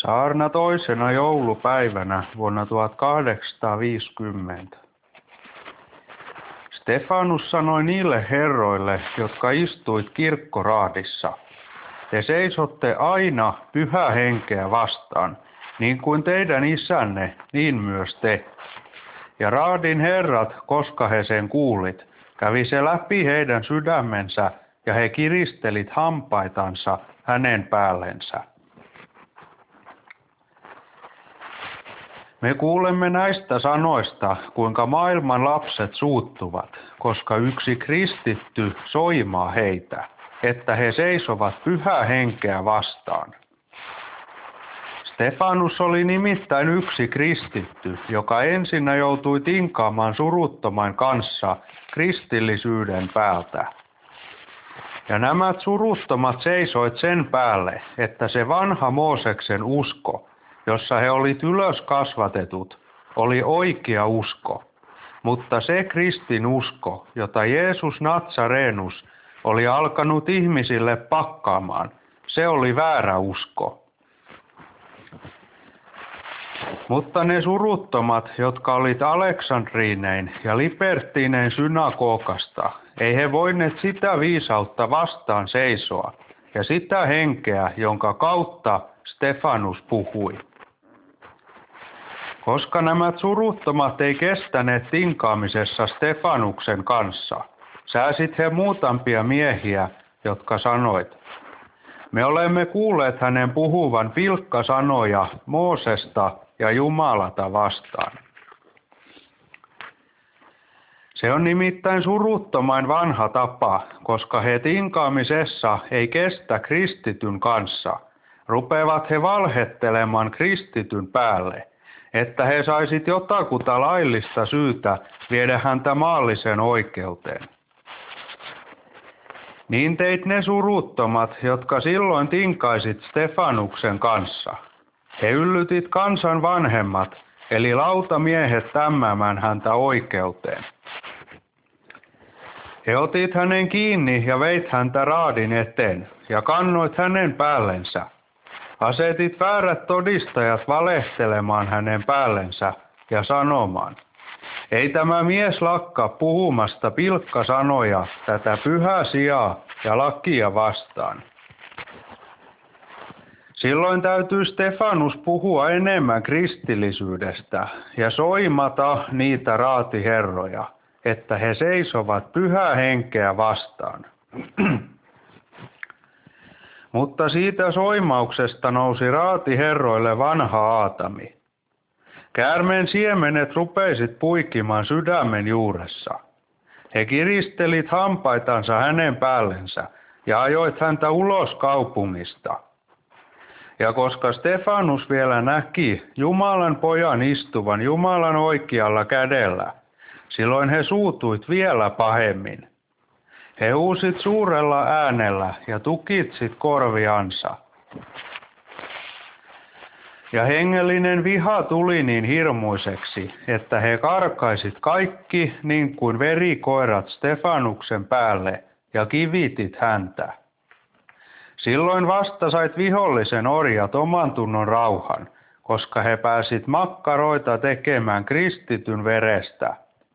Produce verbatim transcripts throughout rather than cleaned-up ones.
Saarna toisena joulupäivänä vuonna tuhatkahdeksansataaviisikymmentä. Stefanus sanoi niille herroille, jotka istuit kirkkoraadissa: te seisotte aina Pyhää Henkeä vastaan, niin kuin teidän isänne, niin myös te. Ja raadin herrat, koska he sen kuulit, kävi se läpi heidän sydämensä, ja he kiristelit hampaitansa hänen päällensä. Me kuulemme näistä sanoista, kuinka maailman lapset suuttuvat, koska yksi kristitty soimaa heitä, että he seisovat Pyhää Henkeä vastaan. Stefanus oli nimittäin yksi kristitty, joka ensinnä joutui tinkaamaan suruttoman kanssa kristillisyyden päältä. Ja nämä suruttomat seisoit sen päälle, että se vanha Mooseksen usko, jossa he olivat ylös kasvatetut, oli oikea usko. Mutta se kristin usko, jota Jeesus Natsarenus oli alkanut ihmisille pakkaamaan, se oli väärä usko. Mutta ne suruttomat, jotka olivat Aleksandriinein ja Libertiinein synagogasta, ei he voineet sitä viisautta vastaan seisoa ja sitä henkeä, jonka kautta Stefanus puhui. Koska nämä suruttomat ei kestäneet tinkaamisessa Stefanuksen kanssa, sääsit he muutamia miehiä, jotka sanoit: me olemme kuulleet hänen puhuvan pilkkasanoja Moosesta ja Jumalata vastaan. Se on nimittäin suruttomain vanha tapa, koska he tinkaamisessa ei kestä kristityn kanssa. Rupeavat he valhettelemaan kristityn päälle, että he saisit jotakuta laillista syytä viedä häntä maallisen oikeuteen. Niin teit ne suruttomat, jotka silloin tinkaisit Stefanuksen kanssa. He yllytit kansan vanhemmat, eli lautamiehet tämmämään häntä oikeuteen. He otit hänen kiinni ja veit häntä raadin eteen ja kannoit hänen päällensä. Asetit väärät todistajat valehtelemaan hänen päällensä ja sanomaan: ei tämä mies lakkaa puhumasta pilkkasanoja tätä pyhää sijaa ja lakia vastaan. Silloin täytyy Stefanus puhua enemmän kristillisyydestä ja soimata niitä raatiherroja, että he seisovat Pyhää Henkeä vastaan. Mutta siitä soimauksesta nousi raatiherroille vanha Aatami. Käärmeen siemenet rupeisit puikimaan sydämen juuressa. He kiristelit hampaitansa hänen päällensä ja ajoit häntä ulos kaupungista. Ja koska Stefanus vielä näki Jumalan pojan istuvan Jumalan oikealla kädellä, silloin he suutuit vielä pahemmin. He huusit suurella äänellä ja tukitsit korviansa. Ja hengellinen viha tuli niin hirmuiseksi, että he karkaisit kaikki niin kuin verikoirat Stefanuksen päälle ja kivitit häntä. Silloin vasta sait vihollisen orjat oman tunnon rauhan, koska he pääsit makkaroita tekemään kristityn verestä.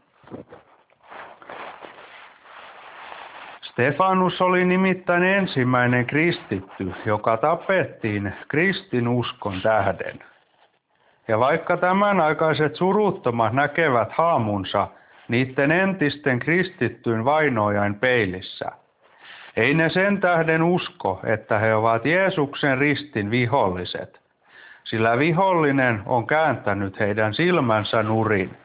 Stefanus oli nimittäin ensimmäinen kristitty, joka tapettiin kristinuskon tähden. Ja vaikka tämanaikaiset suruttomat näkevät haamunsa niiden entisten kristittyyn vainojain peilissä, ei ne sen tähden usko, että he ovat Jeesuksen ristin viholliset, sillä vihollinen on kääntänyt heidän silmänsä nurin.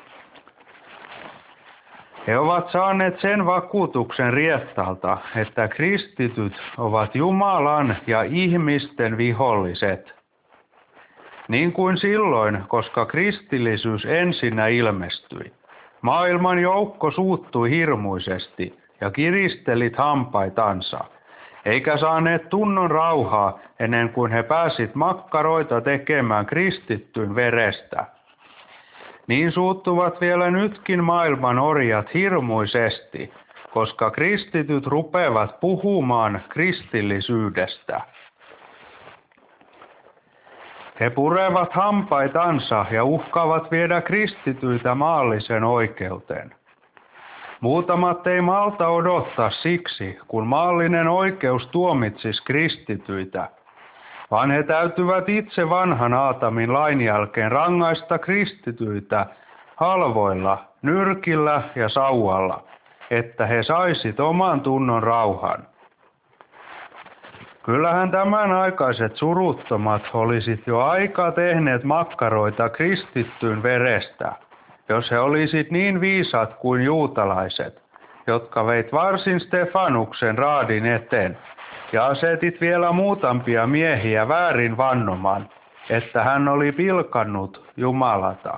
He ovat saaneet sen vakuutuksen riettalta, että kristityt ovat Jumalan ja ihmisten viholliset. Niin kuin silloin, koska kristillisyys ensinnä ilmestyi, maailman joukko suuttui hirmuisesti ja kiristelit hampaitansa, eikä saaneet tunnon rauhaa ennen kuin he pääsit makkaroita tekemään kristittyn verestä. Niin suuttuvat vielä nytkin maailman orjat hirmuisesti, koska kristityt rupeavat puhumaan kristillisyydestä. He purevat hampaitansa ja uhkaavat viedä kristityitä maallisen oikeuteen. Muutamat ei malta odottaa siksi, kun maallinen oikeus tuomitsisi kristityitä, vaan he täytyvät itse vanhan Aatamin lain jälkeen rangaista kristityitä halvoilla, nyrkillä ja sauvalla, että he saisit oman tunnon rauhan. Kyllähän tämän aikaiset suruttomat olisit jo aikaa tehneet makkaroita kristittyyn verestä, jos he olisit niin viisaat kuin juutalaiset, jotka veit varsin Stefanuksen raadin eteen ja asetit vielä muutampia miehiä väärin vannomaan, että hän oli pilkannut Jumalata.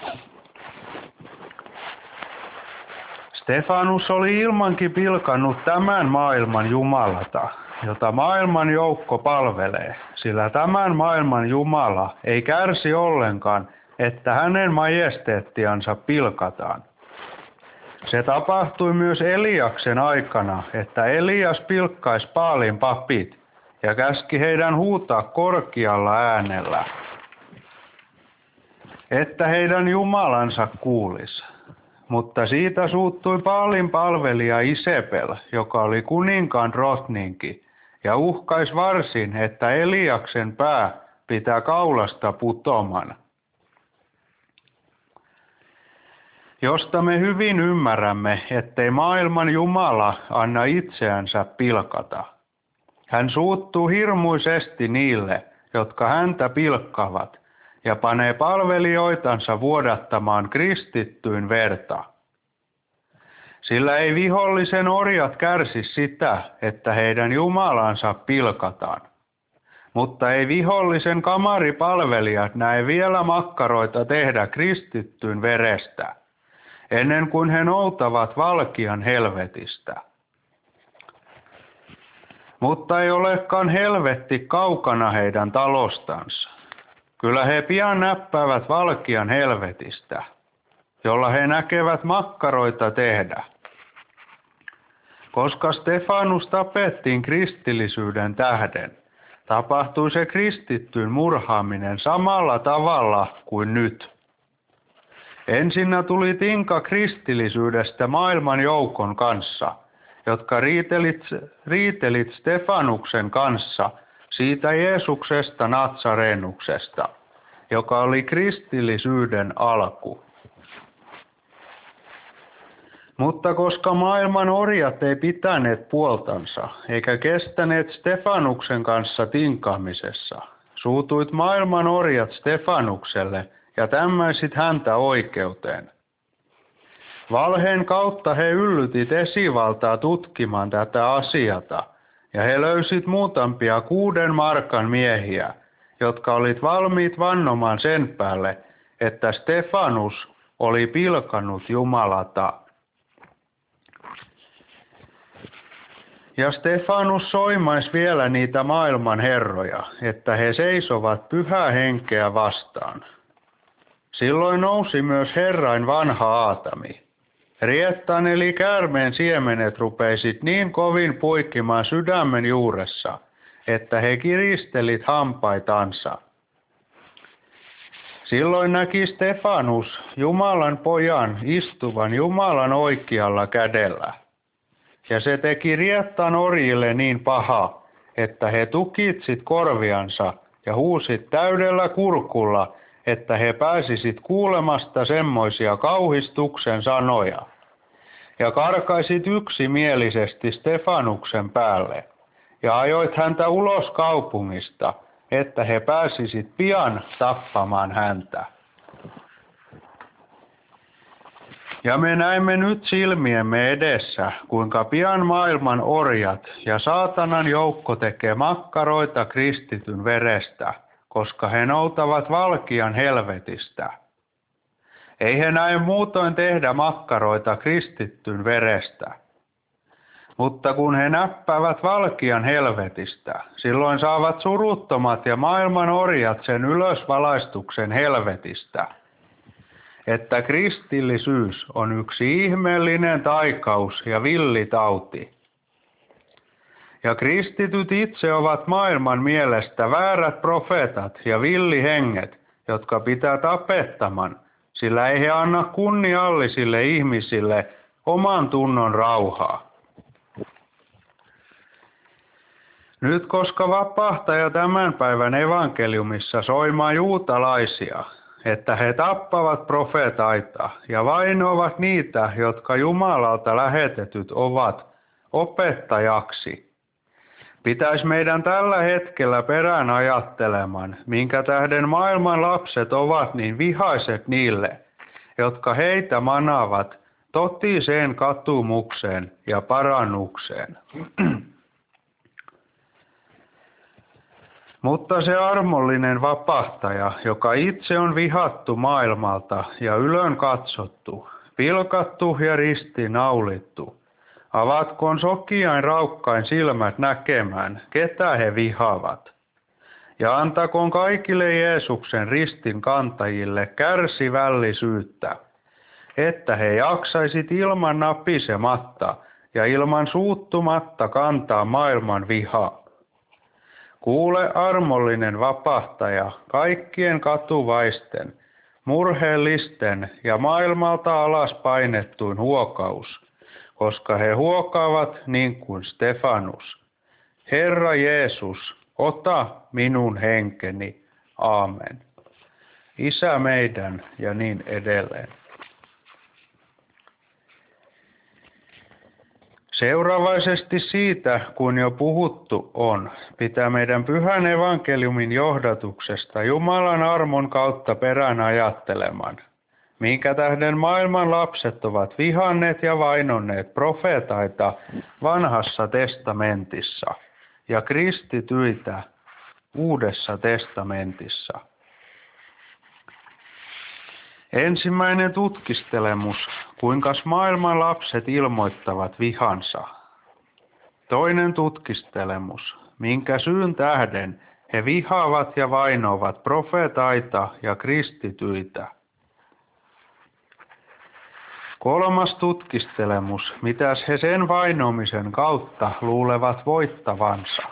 Stefanus oli ilmankin pilkannut tämän maailman Jumalata, jota maailman joukko palvelee, sillä tämän maailman Jumala ei kärsi ollenkaan, että hänen majesteettiansa pilkataan. Se tapahtui myös Eliaksen aikana, että Elias pilkkaisi Baalin papit ja käski heidän huutaa korkealla äänellä, että heidän Jumalansa kuulisi. Mutta siitä suuttui Baalin palvelija Isebel, joka oli kuninkaan rotninki, ja uhkaisi varsin, että Eliaksen pää pitää kaulasta putoman. Josta me hyvin ymmärrämme, ettei maailman Jumala anna itseänsä pilkata. Hän suuttuu hirmuisesti niille, jotka häntä pilkkavat, ja panee palvelijoitansa vuodattamaan kristittyyn verta. Sillä ei vihollisen orjat kärsi sitä, että heidän Jumalansa pilkataan. Mutta ei vihollisen kamaripalvelijat näe vielä makkaroita tehdä kristittyyn verestä, ennen kuin he noutavat valkian helvetistä. Mutta ei olekaan helvetti kaukana heidän talostansa. Kyllä he pian näppäävät valkian helvetistä, jolla he näkevät makkaroita tehdä. Koska Stefanus tapettiin kristillisyyden tähden, tapahtui se kristittyyn murhaaminen samalla tavalla kuin nyt. Ensinnä tuli tinka kristillisyydestä maailman joukon kanssa, jotka riitelit, riitelit Stefanuksen kanssa siitä Jeesuksesta Natsarenuksesta, joka oli kristillisyyden alku. Mutta koska maailman orjat ei pitäneet puoltansa, eikä kestäneet Stefanuksen kanssa tinkaamisessa, suutuit maailman orjat Stefanukselle ja tämmäisit häntä oikeuteen. Valheen kautta he yllytit esivaltaa tutkimaan tätä asiata, ja he löysit muutampia kuuden markan miehiä, jotka olit valmiit vannomaan sen päälle, että Stefanus oli pilkannut Jumalata. Ja Stefanus soimaisi vielä niitä maailman herroja, että he seisovat pyhää henkeä vastaan. Silloin nousi myös Herrain vanha Aatami. Riettan eli käärmeen siemenet rupeisit niin kovin poikkimaan sydämen juuressa, että he kiristelit hampaitansa. Silloin näki Stefanus Jumalan pojan istuvan Jumalan oikealla kädellä. Ja se teki Riettan orjille niin paha, että he tukitsit korviansa ja huusit täydellä kurkulla, että he pääsisit kuulemasta semmoisia kauhistuksen sanoja. Ja karkaisit yksimielisesti Stefanuksen päälle, ja ajoit häntä ulos kaupungista, että he pääsisit pian tappamaan häntä. Ja me näemme nyt silmiemme edessä, kuinka pian maailman orjat ja saatanan joukko tekee makkaroita kristityn verestä, koska he noutavat valkian helvetistä. Ei he näin muutoin tehdä makkaroita kristityn verestä. Mutta kun he näppäävät valkian helvetistä, silloin saavat suruttomat ja maailman orjat sen ylösvalaistuksen helvetistä, että kristillisyys on yksi ihmeellinen taikaus ja villitauti. Ja kristityt itse ovat maailman mielestä väärät profeetat ja villihenget, jotka pitää tapettaman, sillä ei he anna kunniallisille ihmisille oman tunnon rauhaa. Nyt koska vapahtaja tämän päivän evankeliumissa soimaa juutalaisia, että he tappavat profeetaita ja vainoavat niitä, jotka Jumalalta lähetetyt ovat opettajaksi, pitäisi meidän tällä hetkellä perään ajattelemaan, minkä tähden maailman lapset ovat niin vihaiset niille, jotka heitä manaavat totiseen katumukseen ja parannukseen. Mutta se armollinen vapahtaja, joka itse on vihattu maailmalta ja ylön katsottu, pilkattu ja ristinaulittu, avatkoon sokiain raukkain silmät näkemään, ketä he vihaavat. Ja antakoon kaikille Jeesuksen ristin kantajille kärsivällisyyttä, että he jaksaisit ilman napisematta ja ilman suuttumatta kantaa maailman vihaa. Kuule armollinen vapahtaja kaikkien katuvaisten, murheellisten ja maailmalta alas painettuin huokaus, koska he huokaavat niin kuin Stefanus. Herra Jeesus, ota minun henkeni. Aamen. Isä meidän ja niin edelleen. Seuraavaisesti siitä, kun jo puhuttu on, pitää meidän pyhän evankeliumin johdatuksesta Jumalan armon kautta perään ajattelemaan, minkä tähden maailman lapset ovat vihanneet ja vainonneet profeetaita vanhassa testamentissa ja kristityitä uudessa testamentissa. Ensimmäinen tutkistelemus, kuinka maailman lapset ilmoittavat vihansa. Toinen tutkistelemus, minkä syyn tähden he vihaavat ja vainovat profeetaita ja kristityitä. Kolmas tutkistelemus, mitäs he sen vainomisen kautta luulevat voittavansa.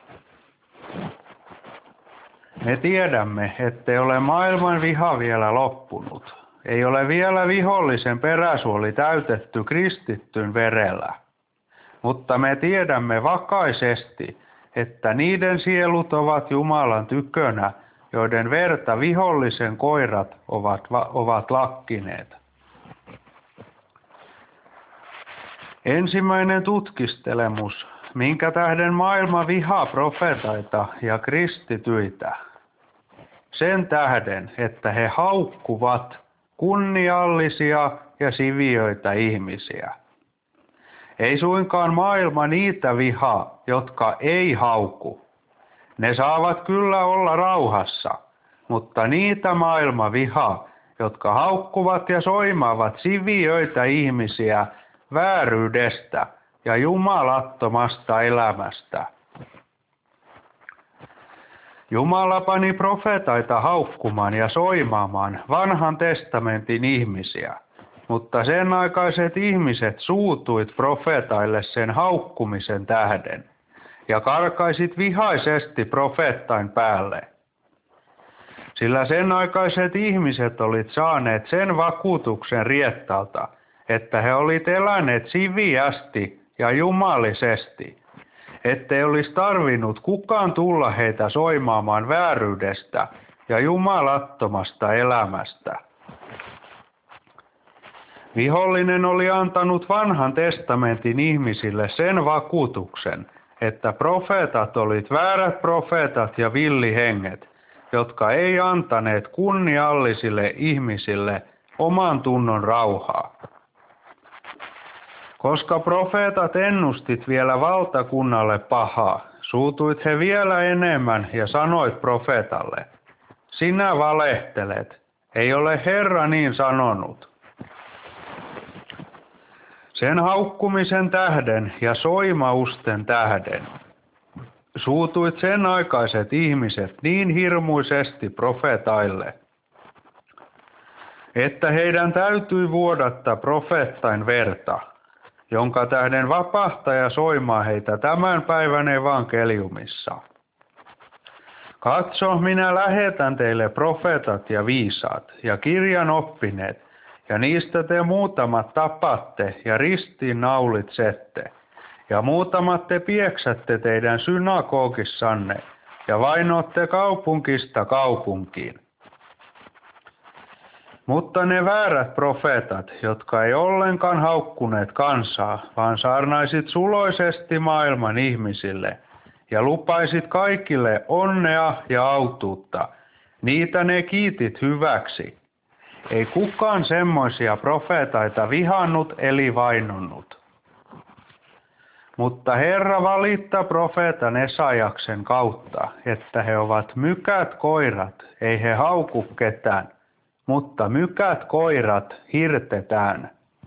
Me tiedämme, ettei ole maailman viha vielä loppunut. Ei ole vielä vihollisen peräsuoli täytetty kristittyn verellä. Mutta me tiedämme vakaisesti, että niiden sielut ovat Jumalan tykönä, joiden verta vihollisen koirat ovat, ovat lakkineet. Ensimmäinen tutkistelemus, minkä tähden maailma vihaa profeetaita ja kristityitä. Sen tähden, että he haukkuvat kunniallisia ja siviöitä ihmisiä. Ei suinkaan maailma niitä vihaa, jotka ei hauku. Ne saavat kyllä olla rauhassa, mutta niitä maailma vihaa, jotka haukkuvat ja soimaavat siviöitä ihmisiä vääryydestä ja jumalattomasta elämästä. Jumala pani profeetaita haukkumaan ja soimaamaan vanhan testamentin ihmisiä, mutta sen aikaiset ihmiset suutuit profeetaille sen haukkumisen tähden ja karkaisit vihaisesti profeettain päälle. Sillä sen aikaiset ihmiset olit saaneet sen vakuutuksen riettalta, että he olit eläneet siviästi ja jumalisesti, ettei olisi tarvinnut kukaan tulla heitä soimaamaan vääryydestä ja jumalattomasta elämästä. Vihollinen oli antanut vanhan testamentin ihmisille sen vakuutuksen, että profeetat olit väärät profeetat ja villihenget, jotka ei antaneet kunniallisille ihmisille oman tunnon rauhaa. Koska profeetat ennustit vielä valtakunnalle pahaa, suutuit he vielä enemmän ja sanoit profeetalle, sinä valehtelet, ei ole Herra niin sanonut. Sen haukkumisen tähden ja soimausten tähden suutuit sen aikaiset ihmiset niin hirmuisesti profeetaille, että heidän täytyi vuodattaa profeettain verta, jonka tähden vapahtaja soimaa heitä tämän päivän evankeliumissa. Katso, minä lähetän teille profeetat ja viisaat ja kirjan oppineet, ja niistä te muutamat tapatte ja ristiin naulitsette, ja muutamat te pieksätte teidän synagogissanne, ja vainoatte kaupunkista kaupunkiin. Mutta ne väärät profeetat, jotka ei ollenkaan haukkuneet kansaa, vaan saarnaisit suloisesti maailman ihmisille, ja lupaisit kaikille onnea ja autuutta, niitä ne kiitit hyväksi. Ei kukaan semmoisia profeetaita vihannut eli vainonnut. Mutta Herra valittaa profeetan Esajaksen kautta, että he ovat mykät koirat, ei he hauku ketään, mutta mykät koirat hirtetään.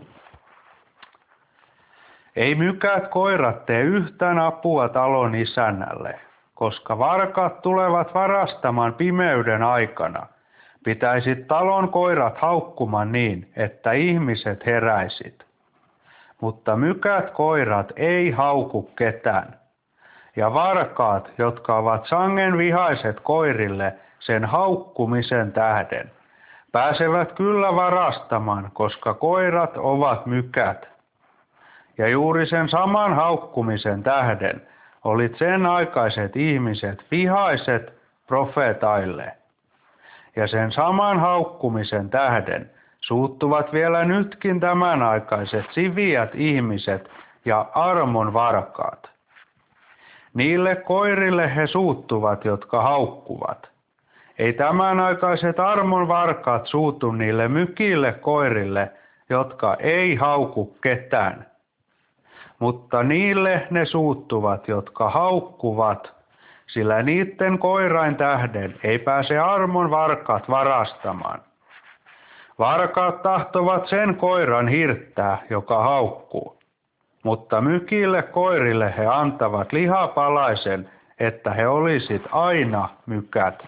Ei mykät koirat tee yhtään apua talon isännälle, koska varkaat tulevat varastamaan pimeyden aikana. Pitäisit talon koirat haukkumaan niin, että ihmiset heräisit. Mutta mykät koirat ei hauku ketään. Ja varkaat, jotka ovat sangen vihaiset koirille sen haukkumisen tähden, pääsevät kyllä varastamaan, koska koirat ovat mykät. Ja juuri sen saman haukkumisen tähden olit sen aikaiset ihmiset vihaiset profeetaille. Ja sen saman haukkumisen tähden suuttuvat vielä nytkin tämänaikaiset siviät ihmiset ja armon varkaat. Niille koirille he suuttuvat, jotka haukkuvat. Ei tämänaikaiset armon varkaat suutu niille mykille koirille, jotka ei hauku ketään. Mutta niille ne suuttuvat, jotka haukkuvat, sillä niiden koirain tähden ei pääse armon varkaat varastamaan. Varkaat tahtovat sen koiran hirttää, joka haukkuu, mutta mykille koirille he antavat lihapalaisen, että he olisit aina mykät.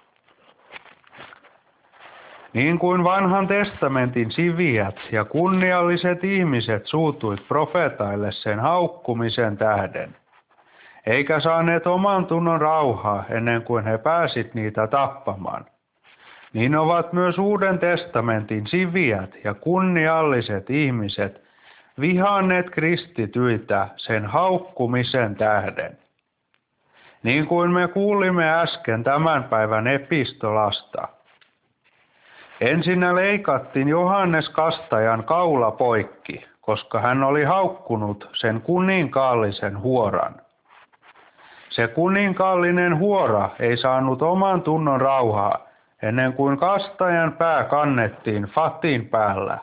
Niin kuin vanhan testamentin siviät ja kunnialliset ihmiset suutuit profeetaille sen haukkumisen tähden, eikä saaneet oman tunnon rauhaa ennen kuin he pääsit niitä tappamaan, niin ovat myös Uuden testamentin siviät ja kunnialliset ihmiset vihanneet kristityitä sen haukkumisen tähden. Niin kuin me kuulimme äsken tämän päivän epistolasta. Ensinnä leikattiin Johannes Kastajan kaula poikki, koska hän oli haukkunut sen kuninkaallisen huoran. Se kuninkaallinen huora ei saanut oman tunnon rauhaa ennen kuin Kastajan pää kannettiin fatin päällä.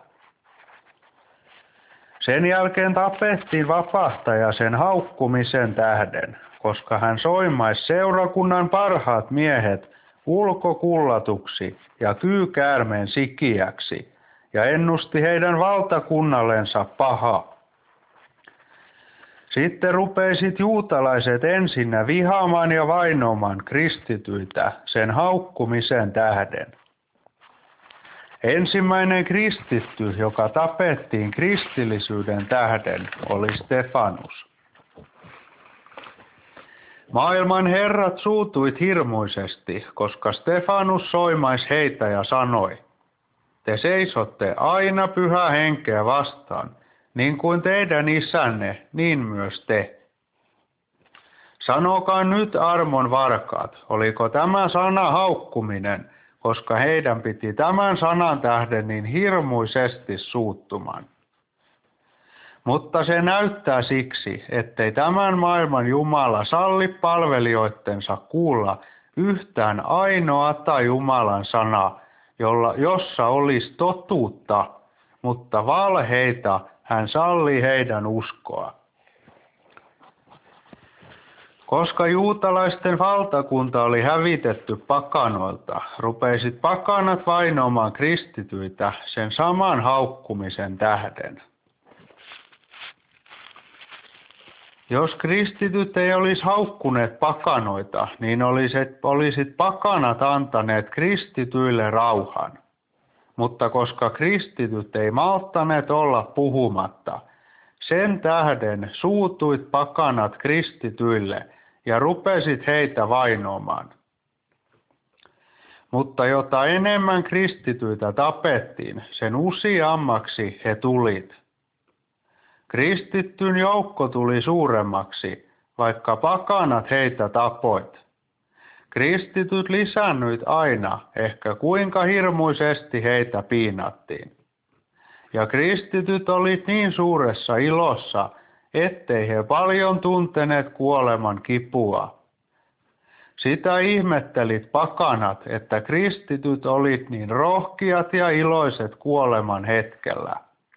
Sen jälkeen tapettiin vapahtaja sen haukkumisen tähden, koska hän soimaisi seurakunnan parhaat miehet ulkokullatuksi ja kyykäärmeen sikiäksi ja ennusti heidän valtakunnallensa pahaa. Sitten rupeisit juutalaiset ensinnä vihaamaan ja vainoamaan kristityitä sen haukkumisen tähden. Ensimmäinen kristitty, joka tapettiin kristillisyyden tähden, oli Stefanus. Maailman herrat suutuit hirmuisesti, koska Stefanus soimais heitä ja sanoi, te seisotte aina pyhää henkeä vastaan, niin kuin teidän isänne, niin myös te. Sanokaa nyt armon varkaat, oliko tämä sana haukkuminen, koska heidän piti tämän sanan tähden niin hirmuisesti suuttumaan. Mutta se näyttää siksi, ettei tämän maailman Jumala salli palvelijoittensa kuulla yhtään ainoata Jumalan sanaa, jolla, jossa olisi totuutta, mutta valheita hän sallii heidän uskoa. Koska juutalaisten valtakunta oli hävitetty pakanoilta, rupeisit pakanat vainoamaan kristityitä sen saman haukkumisen tähden. Jos kristityt ei olisi haukkuneet pakanoita, niin olisit, olisit pakanat antaneet kristityille rauhan. Mutta koska kristityt ei malttaneet olla puhumatta, Sen tähden suutuit pakanat kristityille ja rupesit heitä vainoamaan. Mutta jota enemmän kristityitä tapettiin, sen useammaksi he tulit. Kristittyn joukko tuli suuremmaksi, vaikka pakanat heitä tapoit. Kristityt lisännyit aina, ehkä kuinka hirmuisesti heitä piinattiin. Ja kristityt olit niin suuressa ilossa, ettei he paljon tunteneet kuoleman kipua. Sitä ihmettelit pakanat, että kristityt olit niin rohkeat ja iloiset kuoleman hetkellä.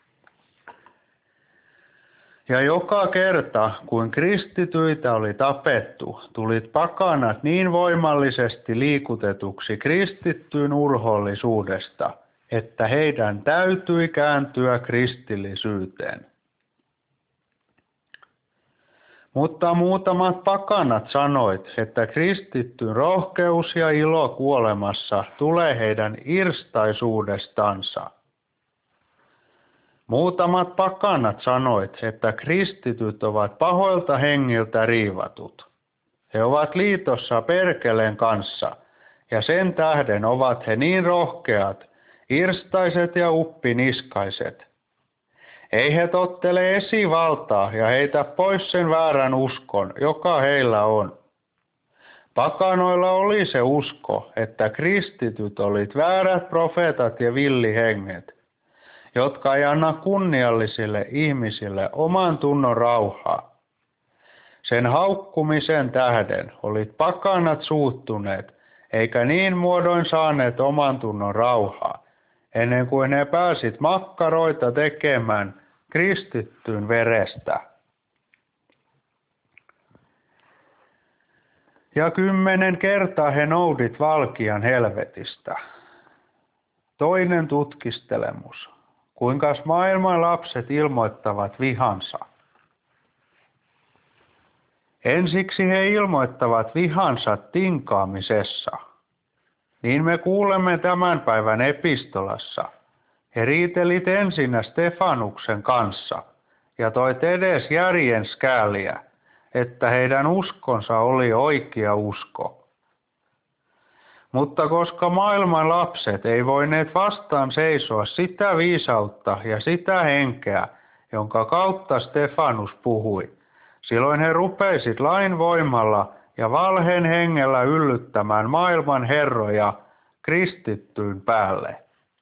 Ja joka kerta, kun kristityitä oli tapettu, tulit pakanat niin voimallisesti liikutetuksi kristittyyn urhoollisuudesta, että heidän täytyi kääntyä kristillisyyteen. Mutta muutamat pakanat sanoit, että kristittyn rohkeus ja ilo kuolemassa tulee heidän irstaisuudestansa. Muutamat pakanat sanoit, että kristityt ovat pahoilta hengiltä riivatut. He ovat liitossa perkeleen kanssa, ja sen tähden ovat he niin rohkeat, irstaiset ja uppiniskaiset. Ei he tottele esivaltaa ja heitä pois sen väärän uskon, joka heillä on. Pakanoilla oli se usko, että kristityt olit väärät profeetat ja villihenget, jotka ei anna kunniallisille ihmisille oman tunnon rauhaa. Sen haukkumisen tähden olit pakanat suuttuneet, eikä niin muodoin saaneet oman tunnon rauhaa, ennen kuin he pääsit makkaroita tekemään kristittyn verestä. Ja kymmenen kertaa he noudit valkian helvetistä. Toinen tutkistelemus. Kuinkas maailman lapset ilmoittavat vihansa? Ensiksi he ilmoittavat vihansa tinkaamisessa. Niin me kuulemme tämän päivän epistolassa. He riitelit ensinnä Stefanuksen kanssa ja toit edes järjen skääliä, että heidän uskonsa oli oikea usko. Mutta koska maailman lapset ei voineet vastaan seisoa sitä viisautta ja sitä henkeä, jonka kautta Stefanus puhui, silloin he rupeisit lain voimalla ja valheen hengellä yllyttämään maailman herroja kristittyyn päälle.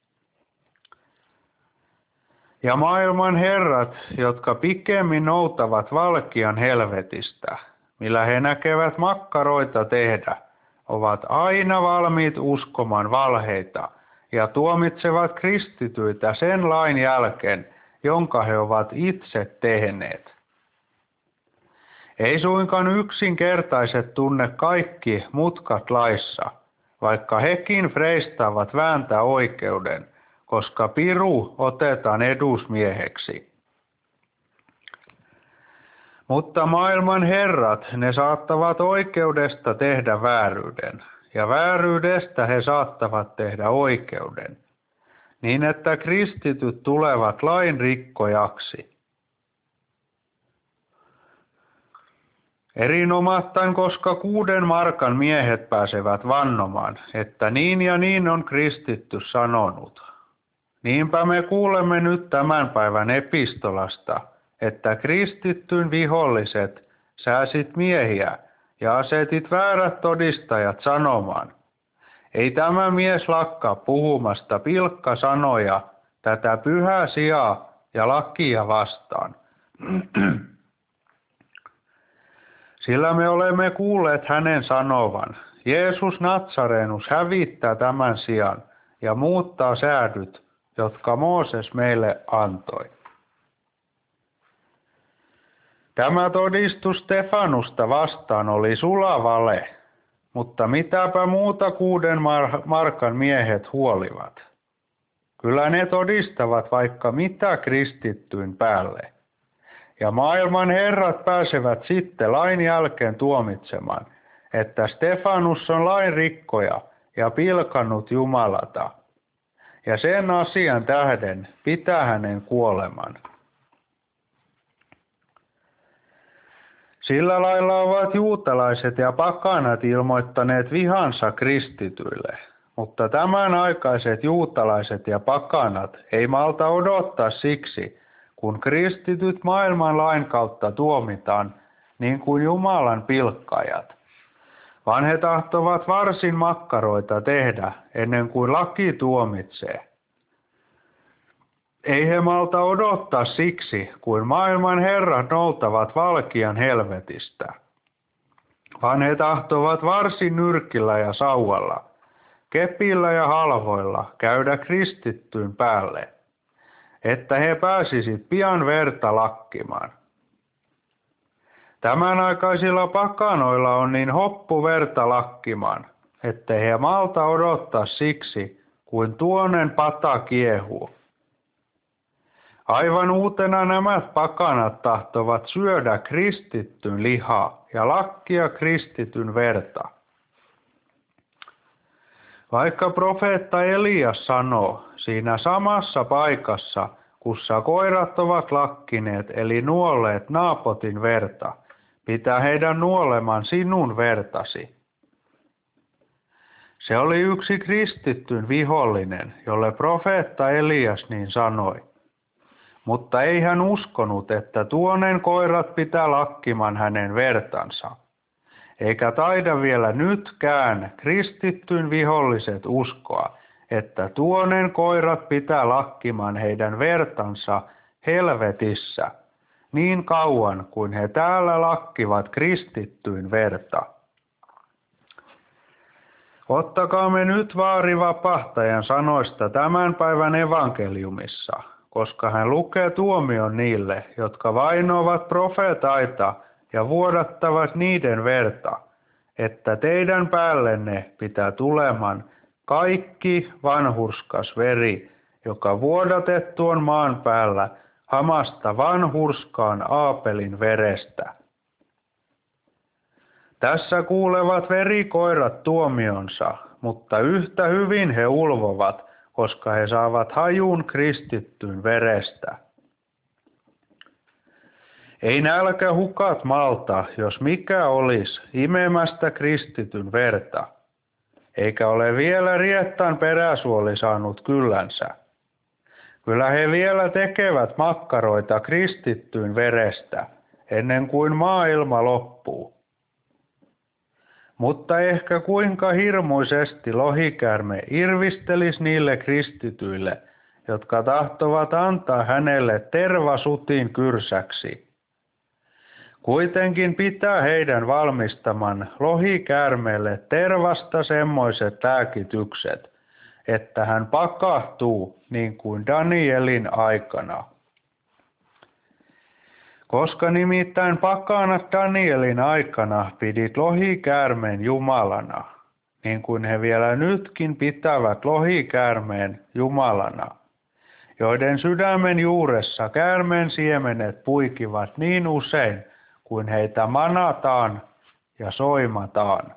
Ja maailman herrat, jotka pikemmin noutavat valkian helvetistä, millä he näkevät makkaroita tehdä, ovat aina valmiit uskomaan valheita ja tuomitsevat kristityitä sen lain jälkeen, jonka he ovat itse tehneet. Ei suinkaan yksinkertaiset tunne kaikki mutkat laissa, vaikka hekin freistaavat vääntää oikeuden, koska piru otetaan edusmieheksi. Mutta maailman herrat, ne saattavat oikeudesta tehdä vääryyden, ja vääryydestä he saattavat tehdä oikeuden, niin että kristityt tulevat lain rikkojaksi. Erinomattain, koska kuuden markan miehet pääsevät vannomaan, että niin ja niin on kristitty sanonut. Niinpä me kuulemme nyt tämän päivän epistolasta, että kristittyn viholliset sääsit miehiä ja asetit väärät todistajat sanomaan. Ei tämä mies lakkaa puhumasta pilkkasanoja tätä pyhää sijaa ja lakia vastaan. Sillä me olemme kuulleet hänen sanovan, Jeesus Natsarenus hävittää tämän sijan ja muuttaa säädyt, jotka Mooses meille antoi. Tämä todistus Stefanusta vastaan oli sula vale, mutta mitäpä muuta kuuden mar- markan miehet huolivat. Kyllä ne todistavat vaikka mitä kristittyyn päälle. Ja maailman herrat pääsevät sitten lain jälkeen tuomitsemaan, että Stefanus on lain rikkoja ja pilkannut Jumalata. Ja sen asian tähden pitää hänen kuoleman. Sillä lailla ovat juutalaiset ja pakanat ilmoittaneet vihansa kristityille, mutta tämän aikaiset juutalaiset ja pakanat ei malta odottaa siksi, kun kristityt maailman lain kautta tuomitaan niin kuin Jumalan pilkkajat, vaan he tahtovat varsin makkaroita tehdä ennen kuin laki tuomitsee. Ei he malta odottaa siksi, kuin maailman herrat noutavat valkian helvetistä, vaan he tahtovat varsin nyrkillä ja sauvalla, kepillä ja halvoilla käydä kristittyyn päälle, että he pääsisit pian verta lakkimaan. Tämän aikaisilla pakanoilla on niin hoppu verta lakkimaan, ettei he malta odottaa siksi, kuin tuonen pata kiehuu. Aivan uutena nämä pakanat tahtovat syödä kristittyn lihaa ja lakkia kristityn verta. Vaikka profeetta Elias sanoo siinä samassa paikassa, kussa koirat ovat lakkineet eli nuolleet Naapotin verta, pitää heidän nuoleman sinun vertasi. Se oli yksi kristittyn vihollinen, jolle profeetta Elias niin sanoi. Mutta ei hän uskonut, että tuonen koirat pitää lakkiman hänen vertansa. Eikä taida vielä nytkään kristittyn viholliset uskoa, että tuonen koirat pitää lakkiman heidän vertansa helvetissä, niin kauan kuin he täällä lakkivat kristittyyn verta. Ottakaamme nyt vaari vapahtajan sanoista tämän päivän evankeliumissa, koska hän lukee tuomion niille, jotka vainovat profeetaita ja vuodattavat niiden verta, että teidän päällenne pitää tuleman kaikki vanhurskas veri, joka vuodatettu on maan päällä hamasta vanhurskaan Aapelin verestä. Tässä kuulevat verikoirat tuomionsa, mutta yhtä hyvin he ulvovat, koska he saavat hajun kristittyn verestä. Ei nälkä hukat malta, jos mikä olisi imemästä kristityn verta, eikä ole vielä riettan peräsuoli saanut kyllänsä. Kyllä he vielä tekevät makkaroita kristittyyn verestä, ennen kuin maailma loppuu. Mutta ehkä kuinka hirmuisesti lohikäärme irvistelis niille kristityille, jotka tahtovat antaa hänelle tervasutin kyrsäksi. Kuitenkin pitää heidän valmistaman lohikäärmeelle tervasta semmoiset lääkitykset, että hän pakahtuu niin kuin Danielin aikana. Koska nimittäin pakanat Danielin aikana pidit lohikäärmeen jumalana, niin kuin he vielä nytkin pitävät lohikäärmeen jumalana, joiden sydämen juuressa käärmeen siemenet puikivat niin usein, kuin heitä manataan ja soimataan.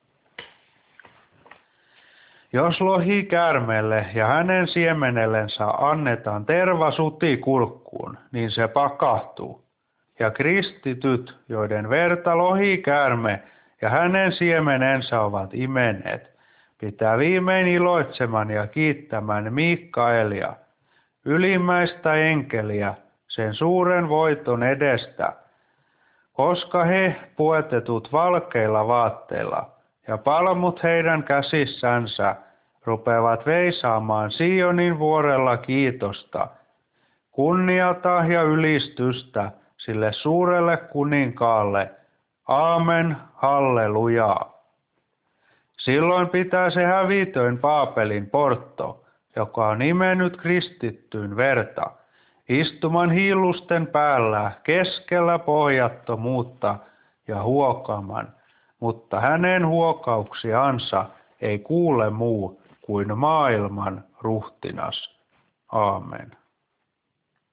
Jos lohikäärmeelle ja hänen siemenellensä annetaan tervasuti kurkkuun, niin se pakahtuu. Ja kristityt, joiden verta lohikäärme ja hänen siemenensä ovat imenneet, pitää viimein iloitseman ja kiittämään Mikaelia, ylimmäistä enkeliä, sen suuren voiton edestä, koska he puetetut valkeilla vaatteilla ja palmut heidän käsissänsä rupeavat veisaamaan Sionin vuorella kiitosta, kunniata ja ylistystä sille suurelle kuninkaalle. Aamen, hallelujaa. Silloin pitää se hävitön Paapelin portto, joka on imennyt kristittyyn verta, istuman hiilusten päällä keskellä pohjattomuutta ja huokaman, mutta hänen huokauksiansa ei kuule muu kuin maailman ruhtinas. Aamen.